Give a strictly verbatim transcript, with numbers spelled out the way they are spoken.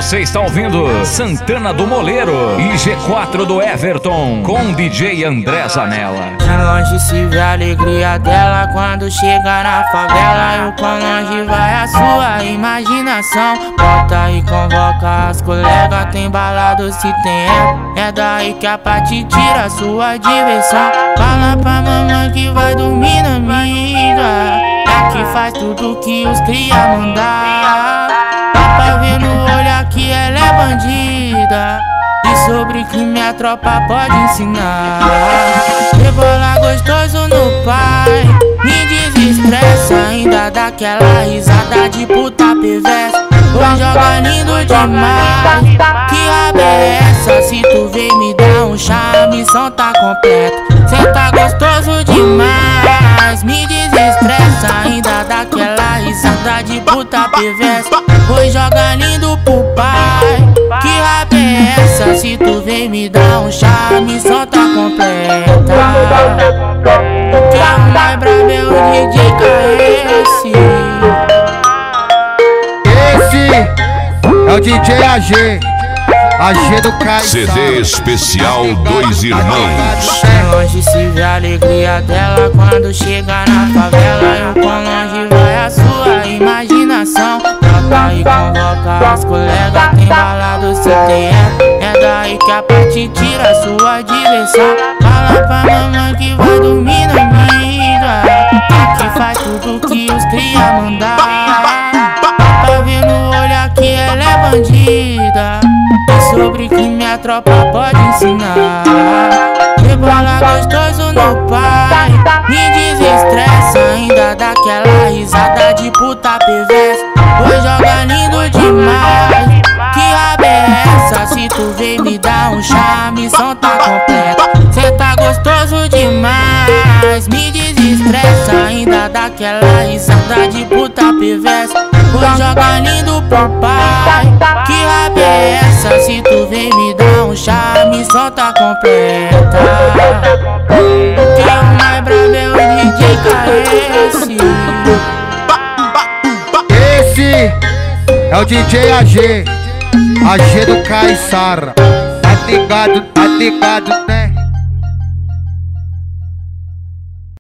Você está ouvindo Santana do Moleiro e G quatro do Everton com D J André Zanella. De longe se vê a alegria dela quando chega na favela. E o quão longe vai a sua imaginação. Bota e convoca as colegas, tem balado se tem é. É daí que a Pati tira a sua diversão. Fala pra mamãe que vai dormir na minha. É que faz tudo que os cria mandar. Dá pra ver no olhar que ela é bandida. E sobre crime a tropa pode ensinar. Rebola gostoso no pai, me desestressa. Ainda dá aquela risada de puta perversa. Hoje joga lindo demais, que raba é essa? Se tu vem me dar um chá, a missão tá completa. Cê tá gostoso demais, me desestressa. Ainda dá aquela risada de puta perversa. Hoje joga lindo pro pai, que raba é essa? Se tu vem me dar um chá, a missão tá completa. Quero mais brabo é o D J K S. É o D J A G, A G do Caio. C D especial Dois Irmãos. De longe se vê a alegria dela quando chega na favela. E o quão longe vai a sua imaginação. Troca e convoca as colegas, tem balado se tem é. É daí que a Pati tira a sua diversão. Fala pra mamãe que vai dormir na amiga. É que faz tudo que os cria mandar. Pra ver no olhar que ela é bandida. E sobre crime a tropa pode ensinar. Rebola gostoso no pai, me desestressa. Ainda dá aquela risada de puta perversa. Hoje joga lindo demais, que raba é essa? Se tu vem me dar um chá, a missão tá completa. Cê tá gostoso demais, me desestressa. Ainda dá aquela risada de puta perversa. Hoje joga lindo pro pai, que raba é essa? Se tu vem me dar um chá, a missão tá completa. Quero mais brabo é o D J K S. Esse é o D J A G, A G do Caissara. Tá ligado, tá ligado, né?